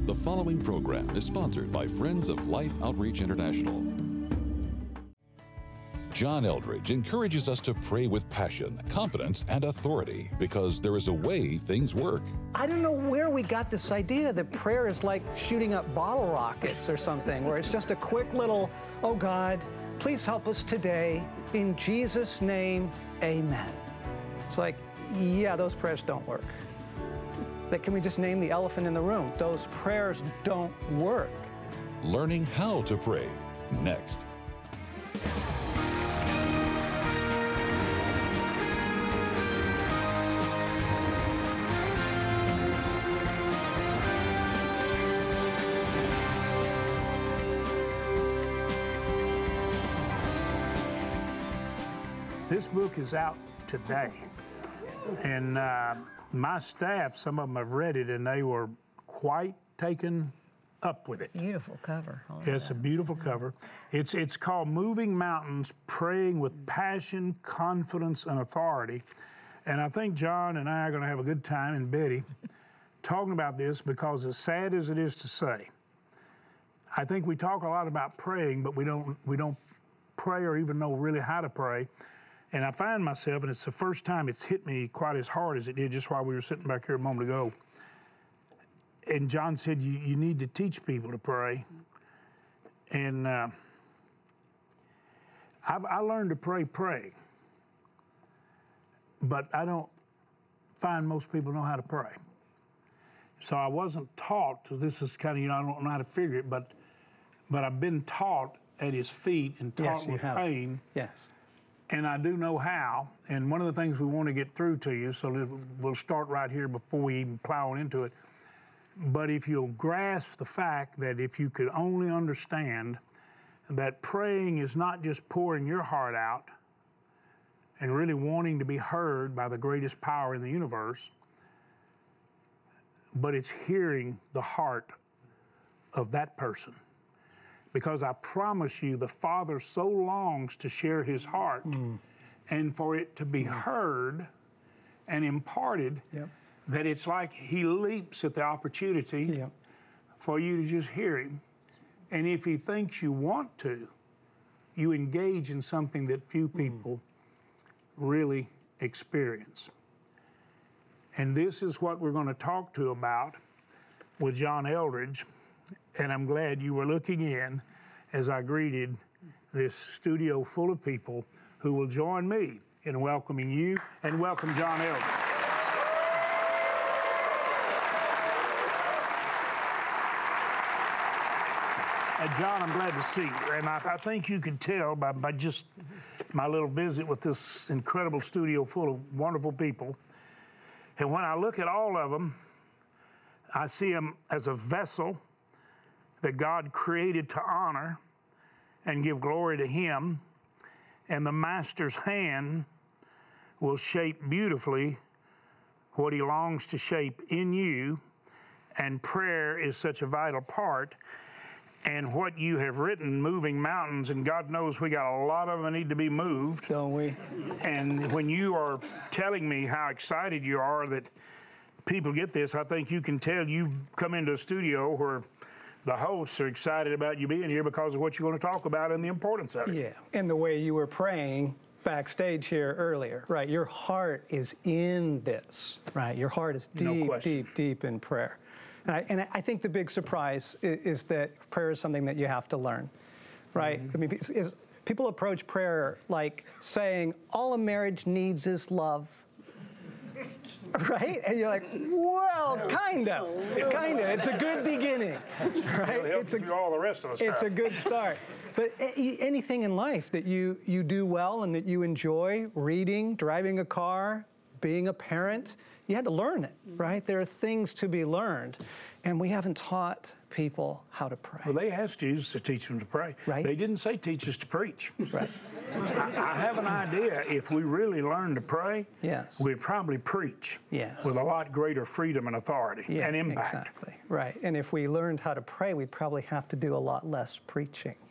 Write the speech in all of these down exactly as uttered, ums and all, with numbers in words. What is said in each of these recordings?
The following program is sponsored by Friends of Life Outreach International. John Eldredge encourages us to pray with passion, confidence, and authority because there is a way things work. I don't know where we got this idea that prayer is like shooting up bottle rockets or something, where it's just a quick little, oh God, please help us today. In Jesus' name, amen. It's like, yeah, those prayers don't work. Like, can we just name the elephant in the room? Those prayers don't work. Learning how to pray, next. This book is out today, and uh, my staff, some of them have read it, and they were quite taken up with it. Beautiful cover. It's a beautiful cover. It's it's called Moving Mountains, Praying with Passion, Confidence, and Authority. And I think John and I are going to have a good time, and Betty, talking about this, because as sad as it is to say, I think we talk a lot about praying, but we don't we don't pray or even know really how to pray. And I find myself, and it's the first time it's hit me quite as hard as it did just while we were sitting back here a moment ago. And John said, you, you need to teach people to pray. And uh, I've, I learned to pray, pray. But I don't find most people know how to pray. So I wasn't taught, so this is kind of, you know, I don't know how to figure it, but but I've been taught at his feet and taught Yes, you with have. pain. Yes. And I do know how, and one of the things we want to get through to you, so we'll start right here before we even plow into it. But if you'll grasp the fact that if you could only understand that praying is not just pouring your heart out and really wanting to be heard by the greatest power in the universe, but it's hearing the heart of that person. Because I promise you, the Father so longs to share his heart mm. and for it to be heard and imparted yep. that it's like he leaps at the opportunity yep. for you to just hear him. And if he thinks you want to, you engage in something that few people mm. really experience. And this is what we're going to talk to about with John Eldredge. And I'm glad you were looking in as I greeted this studio full of people who will join me in welcoming you and welcome John Eldredge. And John, I'm glad to see you. And I, I think you could tell by, by just my little visit with this incredible studio full of wonderful people. And when I look at all of them, I see them as a vessel that God created to honor and give glory to him. And the master's hand will shape beautifully what he longs to shape in you. And prayer is such a vital part. And what you have written, Moving Mountains, and God knows we got a lot of them that need to be moved. Don't we? And when you are telling me how excited you are that people get this, I think you can tell you've come into a studio where the hosts are excited about you being here because of what you're going to talk about and the importance of it. Yeah, and the way you were praying backstage here earlier, right? Your heart is in this, right? Your heart is deep, No question. deep, deep in prayer. And I, and I think the big surprise is, is that prayer is something that you have to learn, right? Mm-hmm. I mean, it's, it's, people approach prayer like saying, all a marriage needs is love. Right? And you're like, well, kind of, kind of. It's a good beginning, right? It'll help It's a, through all the rest of the stuff. It's a good start. But anything in life that you, you do well and that you enjoy, reading, driving a car, being a parent, you had to learn it, right? There are things to be learned. And we haven't taught people how to pray. Well, they asked Jesus to teach them to pray. Right. They didn't say teach us to preach. Right. I, I have an idea. If we really learn to pray, yes. we'd probably preach yes. with a lot greater freedom and authority yeah, and impact. Exactly. Right. And if we learned how to pray, we'd probably have to do a lot less preaching.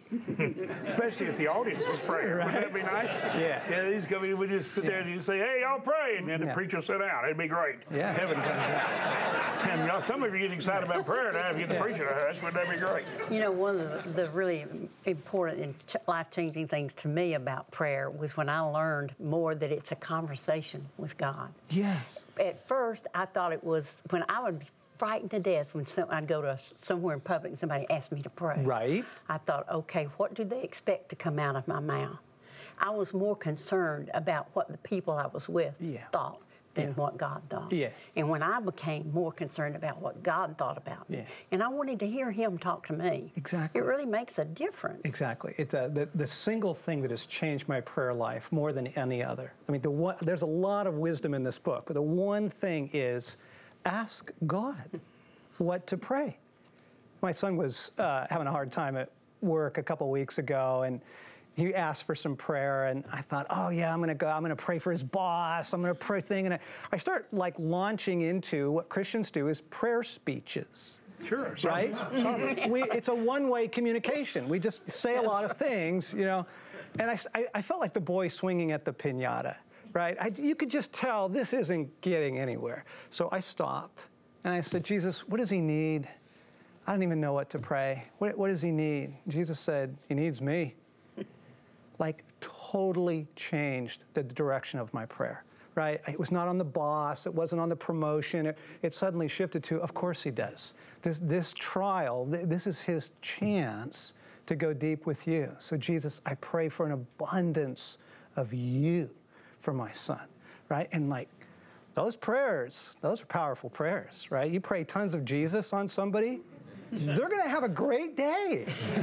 Especially if the audience was praying. Right. Wouldn't that be nice? Yeah. Yeah, these come in, we just sit there and you say, hey, y'all pray, and then the Yeah. preacher sit down. It'd be great. Yeah. Heaven comes down. And y'all, some of you get excited about prayer now. If you get the Yeah. preacher to hush, wouldn't that be great? You know, one of the, the really important and ch- life-changing things to me about prayer was when I learned more that it's a conversation with God. Yes. At first, I thought it was when I would be frightened to death when some, I'd go to a, somewhere in public and somebody asked me to pray. Right. I thought, okay, what do they expect to come out of my mouth? I was more concerned about what the people I was with Yeah. thought than Yeah. what God thought. Yeah. And when I became more concerned about what God thought about me, Yeah. and I wanted to hear Him talk to me, Exactly. it really makes a difference. Exactly. It's a, the, the single thing that has changed my prayer life more than any other. I mean, the one, there's a lot of wisdom in this book, but the one thing is ask God what to pray. My son was uh, having a hard time at work a couple weeks ago, and he asked for some prayer, and I thought, oh yeah, I'm gonna go, I'm gonna pray for his boss, I'm gonna pray thing, and I, I start like launching into what Christians do is prayer speeches. Sure. Right? we, it's a one-way communication. We just say a lot of things, you know. And I, I, I felt like the boy swinging at the piñata, right? I, you could just tell this isn't getting anywhere. So I stopped, and I said, Jesus, what does he need? I don't even know what to pray. What, what does he need? Jesus said, he needs me. Like, totally changed the direction of my prayer. Right? It was not on the boss. It wasn't on the promotion. It, it suddenly shifted to, of course he does. This, this trial, th- this is his chance to go deep with you. So Jesus, I pray for an abundance of you for my son, right? And like, those prayers, those are powerful prayers, right? You pray tons of Jesus on somebody, they're going to have a great day.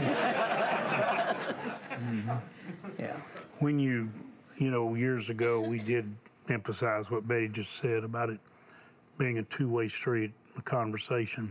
Mm-hmm. Yeah. When you, you know, years ago, we did emphasize what Betty just said about it being a two-way street, a conversation.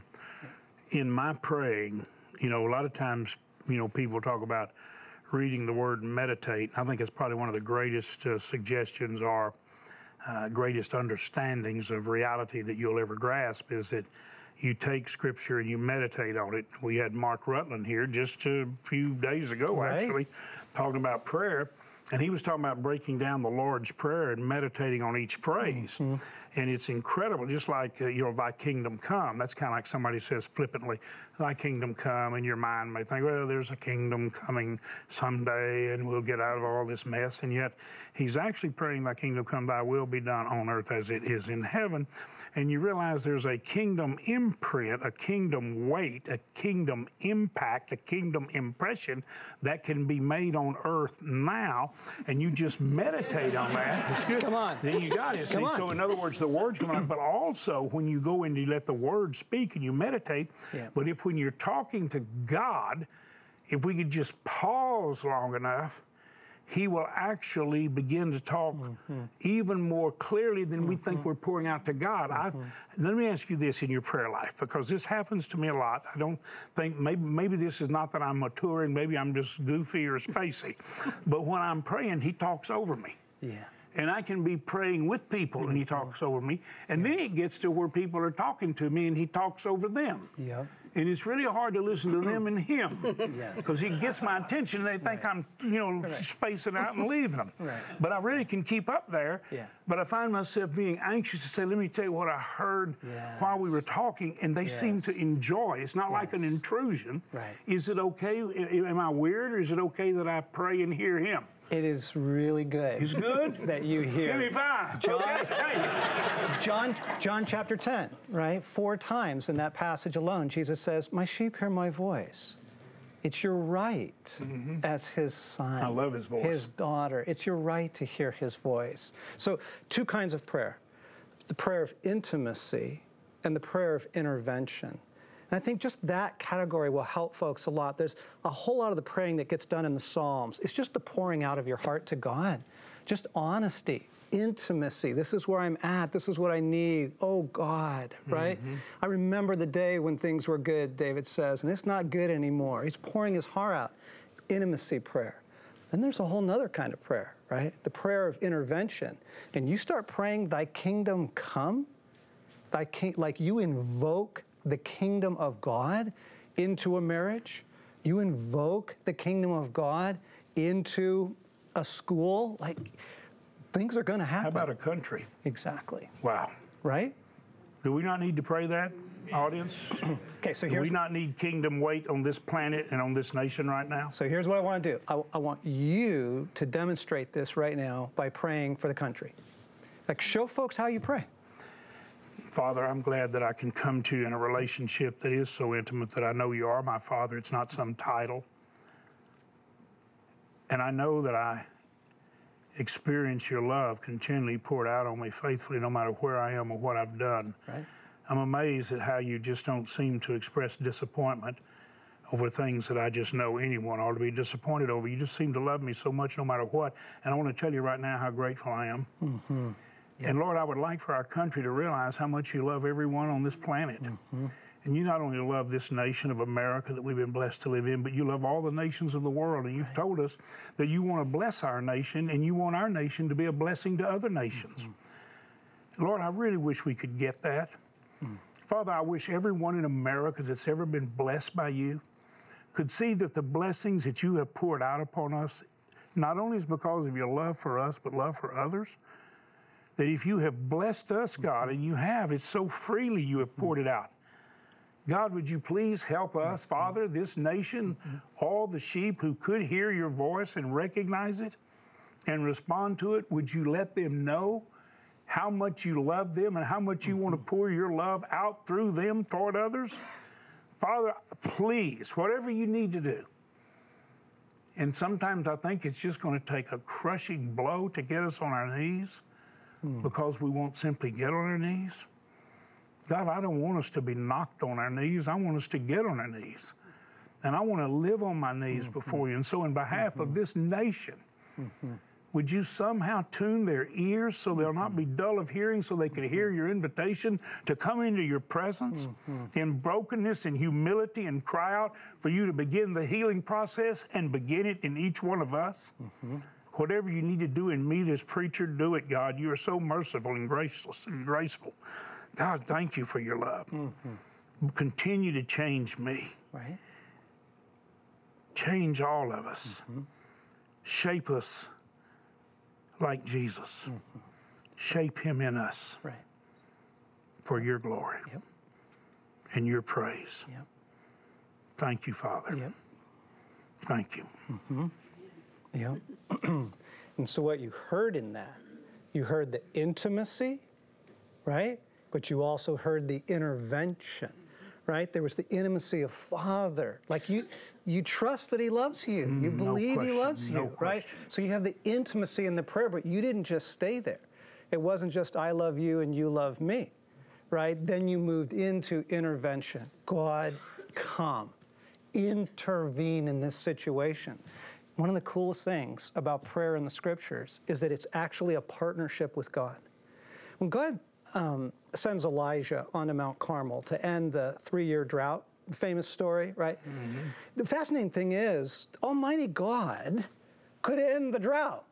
In my praying, you know, a lot of times, you know, people talk about reading the word meditate. I think it's probably one of the greatest uh, suggestions or uh, greatest understandings of reality that you'll ever grasp is that you take Scripture and you meditate on it. We had Mark Rutland here just a few days ago, Right. actually, talking about prayer. And he was talking about breaking down the Lord's Prayer and meditating on each phrase. Mm-hmm. And it's incredible, just like, uh, you know, thy kingdom come. That's kind of like somebody says flippantly, thy kingdom come, and your mind may think, well, there's a kingdom coming someday and we'll get out of all this mess. And yet he's actually praying, thy kingdom come, thy will be done on earth as it is in heaven. And you realize there's a kingdom imprint, a kingdom weight, a kingdom impact, a kingdom impression that can be made on earth now. And you just meditate on that. It's good. Come on. Then you got it. See, Come on. so in other words, the words come out, but also when you go in, you let the word speak and you meditate. Yeah. But if when you're talking to God, if we could just pause long enough, he will actually begin to talk mm-hmm. even more clearly than mm-hmm. we think we're pouring out to God. Mm-hmm. I, let me ask you this in your prayer life, because this happens to me a lot. I don't think, maybe maybe this is not that I'm mature and maybe I'm just goofy or spacey, but when I'm praying, he talks over me. Yeah. And I can be praying with people mm-hmm. and he talks over me. And yeah. then it gets to where people are talking to me and he talks over them. Yeah. And it's really hard to listen to them and him because yes. he gets my attention and they think right. I'm, you know, right. spacing out and leaving them. Right. But I really can keep up there. Yeah. But I find myself being anxious to say, let me tell you what I heard yes. while we were talking, and they yes. seem to enjoy. It's not yes. like an intrusion. Right. Is it okay? Am I weird, or is it okay that I pray and hear him? It is really good. It's good? That you hear. Give me five. John, John, John chapter ten, right? Four times in that passage alone, Jesus says, my sheep hear my voice. It's your right mm-hmm. as his son. I love his voice. His daughter. It's your right to hear his voice. So two kinds of prayer. The prayer of intimacy and the prayer of intervention. And I think just that category will help folks a lot. There's a whole lot of the praying that gets done in the Psalms. It's just the pouring out of your heart to God. Just honesty, intimacy. This is where I'm at. This is what I need. Oh, God, right? Mm-hmm. I remember the day when things were good, David says, and it's not good anymore. He's pouring his heart out. Intimacy prayer. Then there's a whole nother kind of prayer, right? The prayer of intervention. And you start praying, thy kingdom come, thy king, like you invoke the kingdom of God into a marriage, You invoke the kingdom of God into a school, like things are going to happen. How about a country? Exactly. Wow. Right? Do we not need to pray that, audience? Okay, so Do here's we not need kingdom weight on this planet and on this nation right now? so here's what I want to do. I, I want you to demonstrate this right now by praying for the country. Like, show folks how you pray. Father, I'm glad that I can come to you in a relationship that is so intimate that I know you are my Father. It's not some title. And I know that I experience your love continually poured out on me faithfully no matter where I am or what I've done. Right. I'm amazed at how you just don't seem to express disappointment over things that I just know anyone ought to be disappointed over. You just seem to love me so much no matter what. And I want to tell you right now how grateful I am. Mm-hmm. Yep. And Lord, I would like for our country to realize how much you love everyone on this planet. Mm-hmm. And you not only love this nation of America that we've been blessed to live in, but you love all the nations of the world. And you've right. told us that you want to bless our nation and you want our nation to be a blessing to other nations. Mm-hmm. Lord, I really wish we could get that. Mm. Father, I wish everyone in America that's ever been blessed by you could see that the blessings that you have poured out upon us, not only is because of your love for us, but love for others, that if you have blessed us, God, and you have, it's so freely you have poured it out. God, would you please help us, Father, this nation, all the sheep who could hear your voice and recognize it and respond to it, would you let them know how much you love them and how much you want to pour your love out through them toward others? Father, please, whatever you need to do. And sometimes I think it's just going to take a crushing blow to get us on our knees hmm. because we won't simply get on our knees. God, I don't want us to be knocked on our knees. I want us to get on our knees. And I want to live on my knees mm-hmm. before you. And so in behalf mm-hmm. of this nation, mm-hmm. would you somehow tune their ears so they'll not be dull of hearing, so they can hear your invitation to come into your presence mm-hmm. in brokenness and humility and cry out for you to begin the healing process and begin it in each one of us? Mm-hmm. Whatever you need to do in me, this preacher, do it, God. You are so merciful and gracious and graceful. God, thank you for your love. Mm-hmm. Continue to change me. Right. Change all of us. Mm-hmm. Shape us like Jesus. Mm-hmm. Shape him in us. Right. For your glory. Yep. And your praise. Yep. Thank you, Father. Yep. Thank you. Mm-hmm. Yep. And so what you heard in that, you heard the intimacy, right? But you also heard the intervention, right? There was the intimacy of Father. Like you you trust that he loves you. You Mm, believe no he loves no you, question. right? So you have the intimacy in the prayer, but you didn't just stay there. It wasn't just I love you and you love me, right? Then you moved into intervention. God, come, intervene in this situation. One of the coolest things about prayer in the scriptures is that it's actually a partnership with God. When God um, sends Elijah onto Mount Carmel to end the three-year drought, famous story, right? Mm-hmm. The fascinating thing is, Almighty God could end the drought,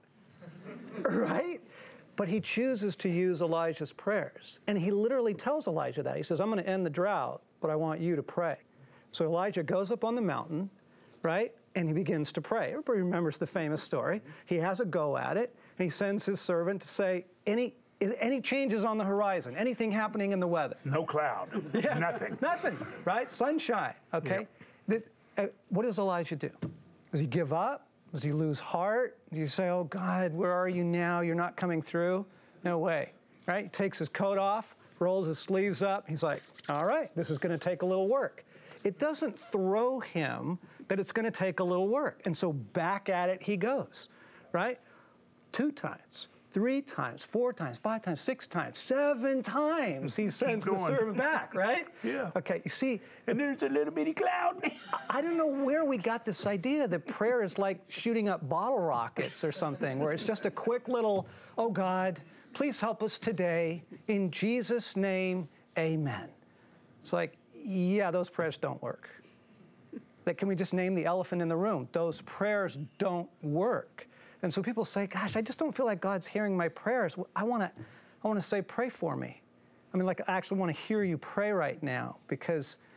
right? But he chooses to use Elijah's prayers. And he literally tells Elijah that. He says, I'm going to end the drought, but I want you to pray. So Elijah goes up on the mountain, right? And he begins to pray. Everybody remembers the famous story. He has a go at it, and he sends his servant to say, any any changes on the horizon, anything happening in the weather? No cloud, yeah, nothing. Nothing, right? Sunshine, okay? Yep. The, uh, what does Elijah do? Does he give up? Does he lose heart? Does he say, oh God, where are you now? You're not coming through? No way, right? He takes his coat off, rolls his sleeves up. He's like, all right, this is going to take a little work. It doesn't throw him that it's going to take a little work. And so back at it he goes, right? Two times, three times, four times, five times, six times, seven times he sends the servant back, right? Yeah. Okay, you see. And there's a little bitty cloud. I don't know where we got this idea that prayer is like shooting up bottle rockets or something, where it's just a quick little, oh God, please help us today. In Jesus' name, amen. It's like, yeah, those prayers don't work. That can we just name the elephant in the room? Those prayers don't work. And so people say, gosh, I just don't feel like God's hearing my prayers. I want to I want to say, pray for me. I mean, like, I actually want to hear you pray right now, because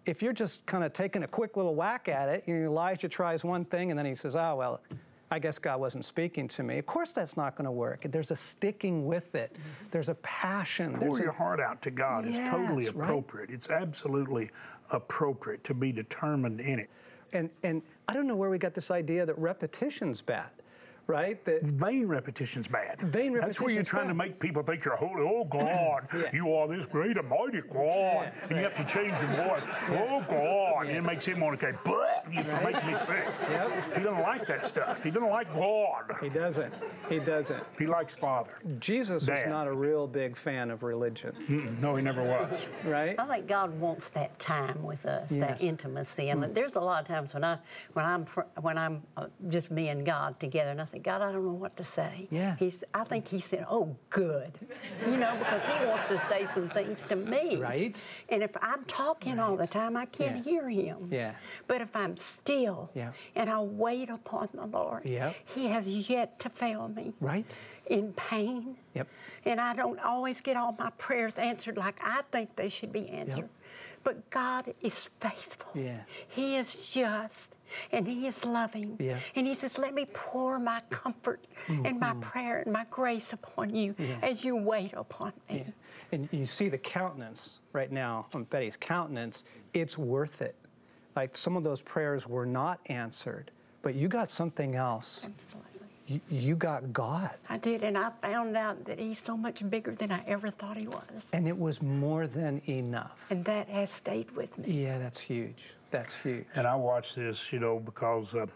if you're just kind of taking a quick little whack at it, you know, Elijah tries one thing and then he says, oh, well, I guess God wasn't speaking to me. Of course that's not going to work. There's a sticking with it. Mm-hmm. There's a passion. Pour There's your a... heart out to God. Yes, it's totally appropriate. Right? It's absolutely appropriate to be determined in it. And, and I don't know where we got this idea that repetition's bad. Right? That vain repetition's bad. Vain repetition's That's where you're trying bad. to make people think you're holy. Oh, God, yeah. you are this great and mighty God. Yeah. And you have to change your voice. Yeah. Oh, God. Yeah. And it makes him want to go, bleh, you right. make me sick. Yep. He doesn't like that stuff. He doesn't like God. He doesn't. He doesn't. He likes Father. Jesus Dad. was not a real big fan of religion. Mm-mm. No, he never was. Right? I think God wants that time with us, yes. that intimacy. And mm. there's a lot of times when I, when I'm, when I'm uh, just me and God together, and I say, God, I don't know what to say. Yeah. He's, I think he said, oh, good. You know, because he wants to say some things to me. Right. And if I'm talking right. all the time, I can't yes. hear him. Yeah. But if I'm still yeah. and I wait upon the Lord, yep. he has yet to fail me. Right. In pain. Yep. And I don't always get all my prayers answered like I think they should be answered. Yep. But God is faithful. Yeah. He is just. And he is loving. Yeah. And he says, let me pour my comfort mm-hmm. and my prayer and my grace upon you yeah. as you wait upon me. Yeah. And you see the countenance right now on Betty's countenance. It's worth it. Like some of those prayers were not answered, but you got something else. Absolutely. You, you got God. I did, and I found out that he's so much bigger than I ever thought he was. And it was more than enough. And that has stayed with me. Yeah, that's huge. That's huge. And I watch this, you know, because uh,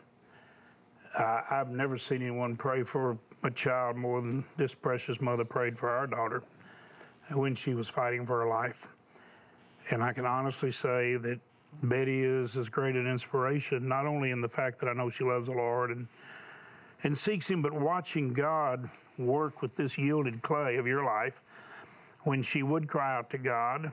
I, I've never seen anyone pray for a child more than this precious mother prayed for our daughter when she was fighting for her life. And I can honestly say that Betty is as great an inspiration, not only in the fact that I know she loves the Lord and and seeks him, but watching God work with this yielded clay of your life when she would cry out to God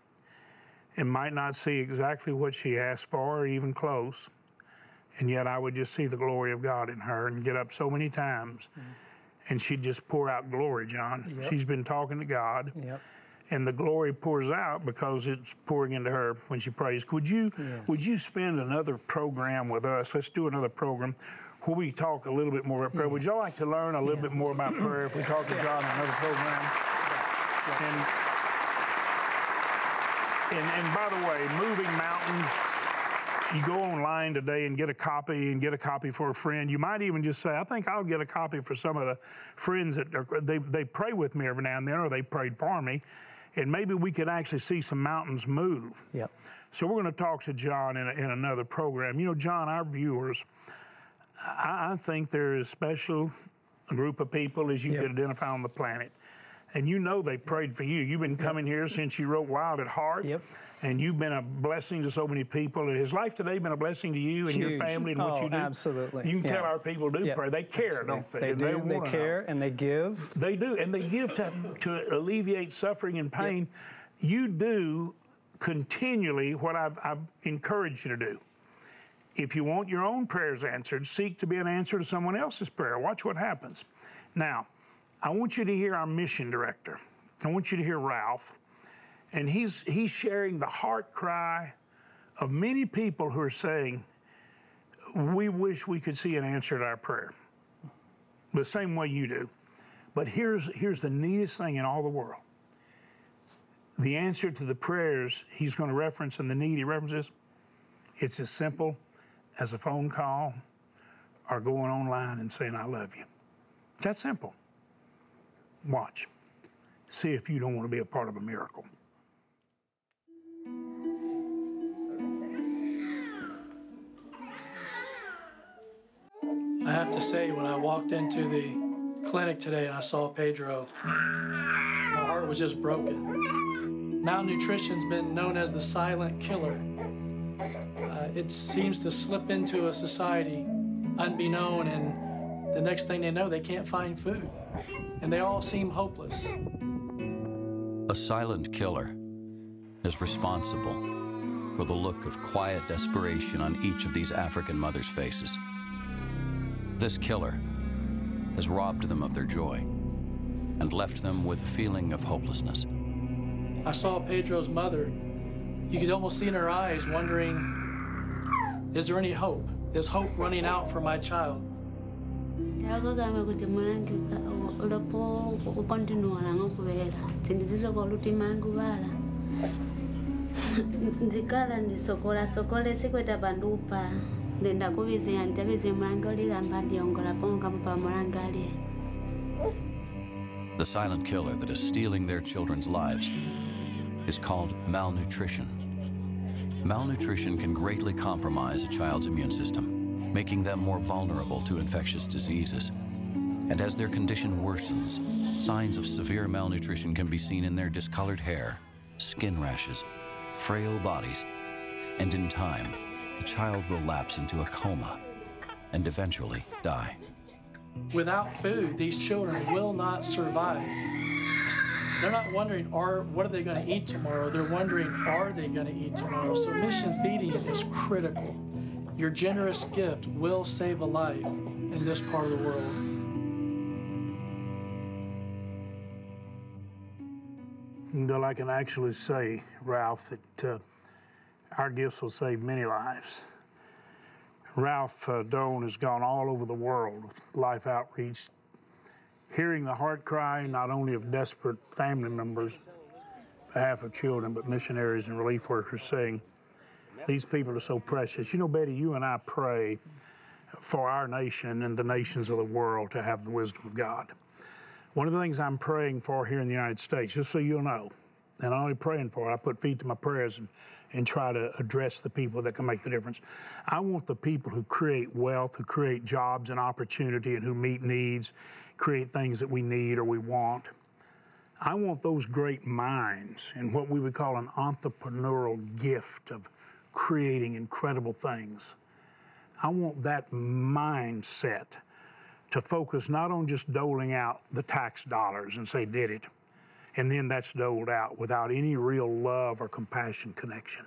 and might not see exactly what she asked for or even close, and yet I would just see the glory of God in her and get up so many times mm. and she'd just pour out glory, John. Yep. She's been talking to God. Yep. And the glory pours out because it's pouring into her when she prays. Would you, yes. would you spend another program with us? Let's do another program where we talk a little bit more about prayer. Yeah. Would y'all like to learn a little yeah. bit more about prayer if we talk to John in another program? Yeah. And, and, and by the way, Moving Mountains, you go online today and get a copy and get a copy for a friend. You might even just say, I think I'll get a copy for some of the friends that are, they, they pray with me every now and then, or they prayed for me. And maybe we could actually see some mountains move. Yep. So we're going to talk to John in, a, in another program. You know, John, our viewers, I, I think there is a special group of people, as you yep. could identify on the planet. And you know they prayed for you. You've been coming yep. here since you wrote Wild at Heart. Yep. And you've been a blessing to so many people. And has life today been a blessing to you and Huge. your family and oh, what you do? Absolutely. You can yeah. tell our people do yep. pray. They care, absolutely. don't they? They and do. They, they care know. and they give. They do. And they give to, to alleviate suffering and pain. Yep. You do continually what I've, I've encouraged you to do. If you want your own prayers answered, seek to be an answer to someone else's prayer. Watch what happens. Now, I want you to hear our mission director. I want you to hear Ralph. And he's, he's sharing the heart cry of many people who are saying, we wish we could see an answer to our prayer. The same way you do. But here's, here's the neatest thing in all the world. The answer to the prayers he's going to reference and the need he references, it's as simple as a phone call or going online and saying, I love you. It's that simple. Watch. See if you don't want to be a part of a miracle. I have to say, when I walked into the clinic today and I saw Pedro, my heart was just broken. Malnutrition's been known as the silent killer. Uh, it seems to slip into a society unbeknown, and the next thing they know, they can't find food. And they all seem hopeless. A silent killer is responsible for the look of quiet desperation on each of these African mothers' faces. This killer has robbed them of their joy and left them with a feeling of hopelessness. I saw Pedro's mother, you could almost see in her eyes wondering, is there any hope? Is hope running out for my child? Ndikala ndisokola sokola sikweta bandupa ndenda kubizira ndabizira mulangolira mbandi yongola ponga mpa mulangali. The silent killer that is stealing their children's lives is called malnutrition. Malnutrition can greatly compromise a child's immune system, making them more vulnerable to infectious diseases. And as their condition worsens, signs of severe malnutrition can be seen in their discolored hair, skin rashes, frail bodies, and in time, the child will lapse into a coma and eventually die. Without food, these children will not survive. They're not wondering, are, what are they going to eat tomorrow? They're wondering, are they going to eat tomorrow? So mission feeding is critical. Your generous gift will save a life in this part of the world. Well, I can actually say, Ralph, that uh, our gifts will save many lives. Ralph uh, Doan has gone all over the world with Life Outreach, hearing the heart cry not only of desperate family members, behalf of children, but missionaries and relief workers saying, these people are so precious. You know, Betty, you and I pray for our nation and the nations of the world to have the wisdom of God. One of the things I'm praying for here in the United States, just so you'll know, and I'm only praying for it, I put feet to my prayers and, and try to address the people that can make the difference. I want the people who create wealth, who create jobs and opportunity, and who meet needs, create things that we need or we want. I want those great minds and what we would call an entrepreneurial gift of creating incredible things. I want that mindset to focus not on just doling out the tax dollars and say, did it, and then that's doled out without any real love or compassion connection.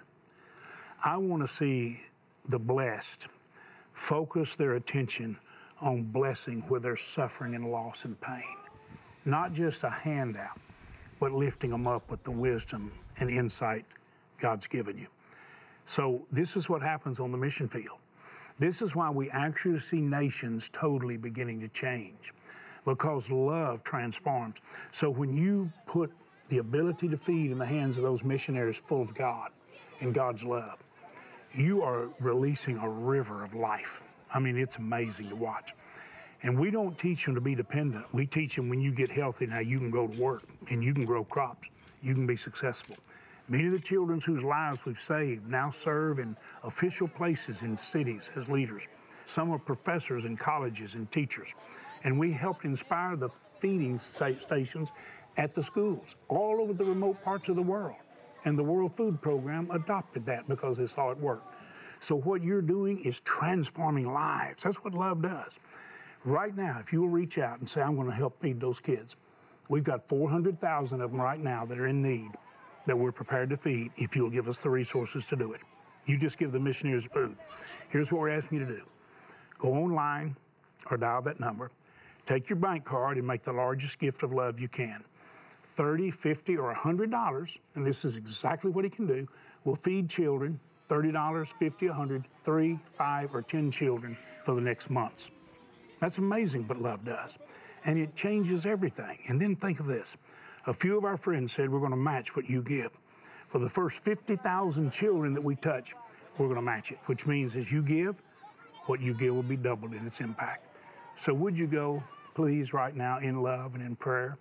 I want to see the blessed focus their attention on blessing where there's suffering and loss and pain. Not just a handout, but lifting them up with the wisdom and insight God's given you. So this is what happens on the mission field. This is why we actually see nations totally beginning to change, because love transforms. So when you put the ability to feed in the hands of those missionaries full of God and God's love, you are releasing a river of life. I mean, it's amazing to watch. And we don't teach them to be dependent. We teach them when you get healthy, now you can go to work and you can grow crops. You can be successful. Many of the children whose lives we've saved now serve in official places in cities as leaders. Some are professors in colleges and teachers. And we helped inspire the feeding stations at the schools all over the remote parts of the world. And the World Food Program adopted that because they saw it work. So what you're doing is transforming lives. That's what love does. Right now, if you'll reach out and say, I'm going to help feed those kids, we've got four hundred thousand of them right now that are in need that we're prepared to feed if you'll give us the resources to do it. You just give the missionaries food. Here's what we're asking you to do. Go online or dial that number. Take your bank card and make the largest gift of love you can. thirty, fifty, or one hundred dollars, and this is exactly what he can do, will feed children, thirty dollars, fifty, one hundred, three, five, or ten children for the next months. That's amazing what love does. And it changes everything. And then think of this. A few of our friends said, we're going to match what you give. For the first fifty thousand children that we touch, we're going to match it, which means as you give, what you give will be doubled in its impact. So would you go, please, right now in love and in prayer,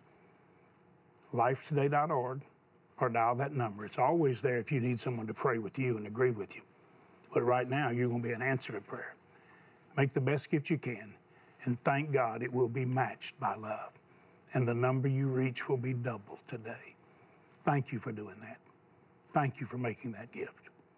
life today dot org, or dial that number. It's always there if you need someone to pray with you and agree with you. But right now, you're going to be an answer to prayer. Make the best gift you can, and thank God it will be matched by love. And the number you reach will be doubled today. Thank you for doing that. Thank you for making that gift.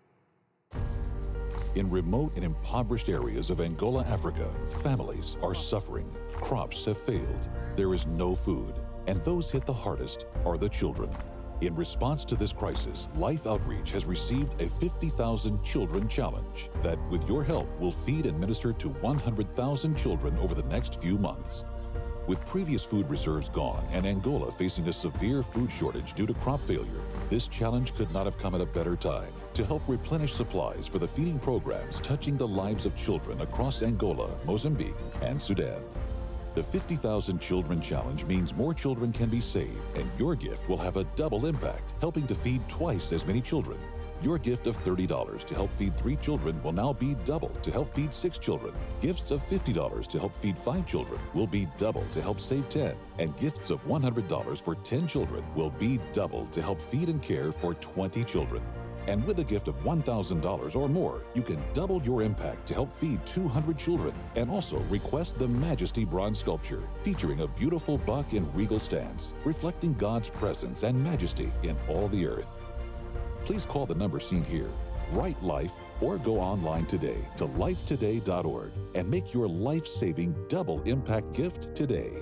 In remote and impoverished areas of Angola, Africa, families are suffering. Crops have failed. There is no food. And those hit the hardest are the children. In response to this crisis, Life Outreach has received a fifty thousand Children Challenge that, with your help, will feed and minister to one hundred thousand children over the next few months. With previous food reserves gone and Angola facing a severe food shortage due to crop failure, this challenge could not have come at a better time. To help replenish supplies for the feeding programs touching the lives of children across Angola, Mozambique, and Sudan. The fifty thousand Children Challenge means more children can be saved, and your gift will have a double impact, helping to feed twice as many children. Your gift of thirty dollars to help feed three children will now be double to help feed six children. Gifts of fifty dollars to help feed five children will be double to help save ten. And gifts of one hundred dollars for ten children will be double to help feed and care for twenty children. And with a gift of one thousand dollars or more, you can double your impact to help feed two hundred children. And also request the Majesty bronze sculpture, featuring a beautiful buck in regal stance, reflecting God's presence and majesty in all the earth. Please call the number seen here, write Life, or go online today to life today dot org and make your life-saving double impact gift today.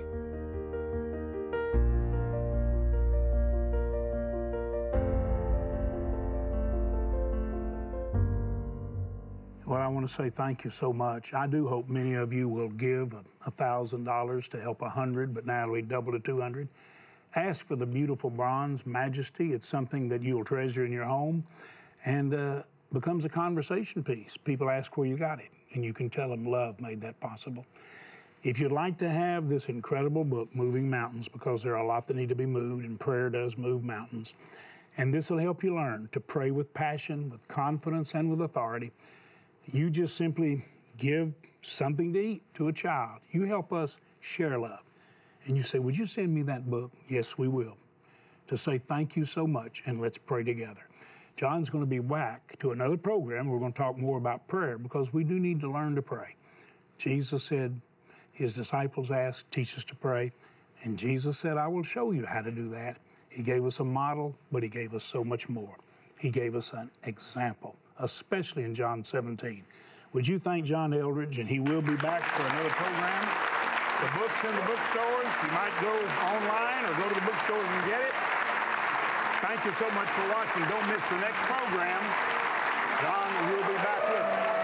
Well, I want to say thank you so much. I do hope many of you will give one thousand dollars to help one hundred, but now it'll be double to two hundred. Ask for the beautiful bronze Majesty. It's something that you'll treasure in your home and uh, becomes a conversation piece. People ask where you got it, and you can tell them love made that possible. If you'd like to have this incredible book, Moving Mountains, because there are a lot that need to be moved, and prayer does move mountains, and this will help you learn to pray with passion, with confidence, and with authority. You just simply give something to eat to a child. You help us share love. And you say, would you send me that book? Yes, we will. To say thank you so much, and let's pray together. John's going to be back to another program. We're going to talk more about prayer because we do need to learn to pray. Jesus said, his disciples asked, teach us to pray. And Jesus said, I will show you how to do that. He gave us a model, but he gave us so much more. He gave us an example, especially in John seventeen. Would you thank John Eldredge? And he will be back for another program. The book's in the bookstores. You might go online or go to the bookstores and get it. Thank you so much for watching. Don't miss the next program. John will be back with us.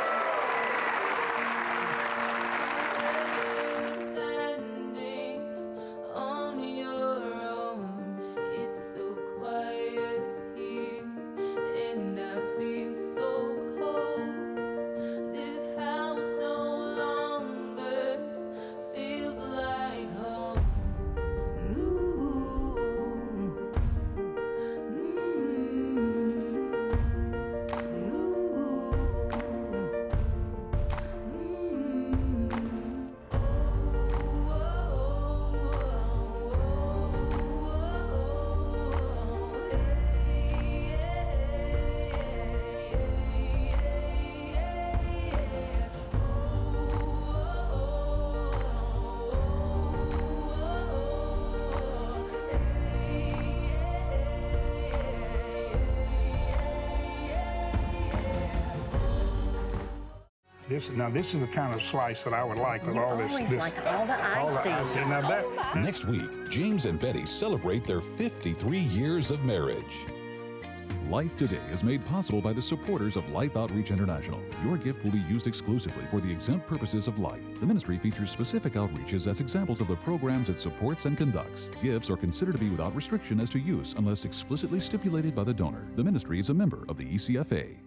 This, now, this is the kind of slice that I would like with You all this. always this like all the all the icing. icing. Now that, Next week, James and Betty celebrate their fifty-three years of marriage. Life Today is made possible by the supporters of Life Outreach International. Your gift will be used exclusively for the exempt purposes of life. The ministry features specific outreaches as examples of the programs it supports and conducts. Gifts are considered to be without restriction as to use unless explicitly stipulated by the donor. The ministry is a member of the E C F A.